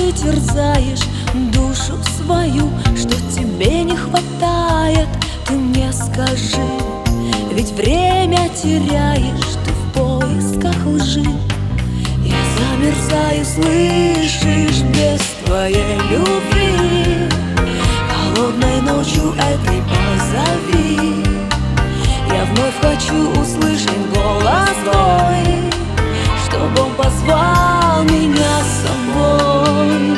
ты терзаешь душу свою, что тебе не хватает, ты мне скажи. Ведь время теряешь ты в поисках лжи. Я замерзаю, слышишь, без твоей любви. Холодной ночью этой позови. Я вновь хочу услышать голос твой, чтобы он позвал меня с собой.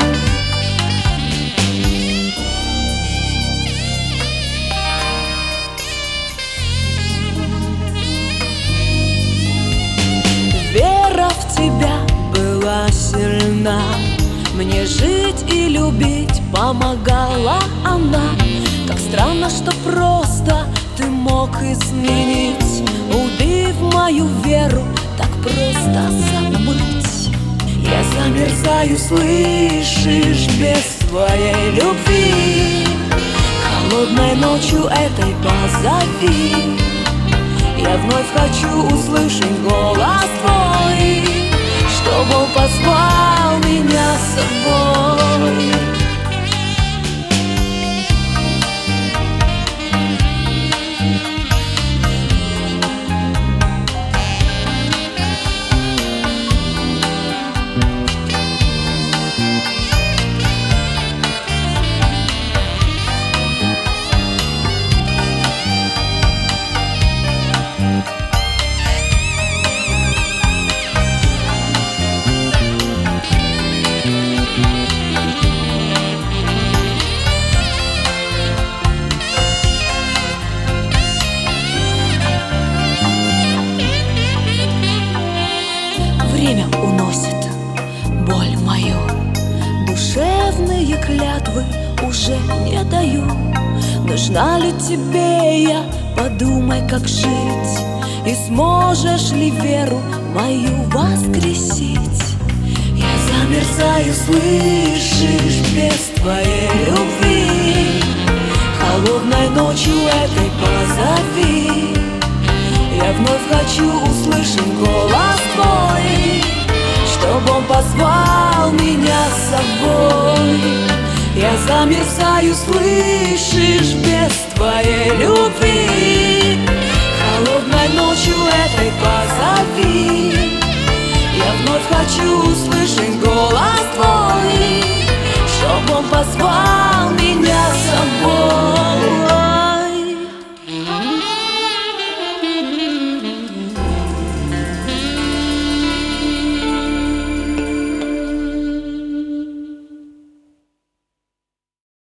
Вера в тебя была сильна, мне жить и любить помогала она. Как странно, что просто ты мог изменить, убив мою веру, так просто забыть. Я замерзаю, слышишь, без твоей любви. Холодной ночью этой позови. Я вновь хочу услышать голос твой, чтобы он позвал меня с собой. Время уносит боль мою, душевные клятвы уже не даю. Нужна ли тебе я, подумай, как жить, и сможешь ли веру мою воскресить. Я замерзаю, слышишь, без твоей любви. Холодной ночью этой позови. Я вновь хочу услышать голос твой, чтобы он позвал меня с собой. Я замерзаю, слышишь, без твоей любви.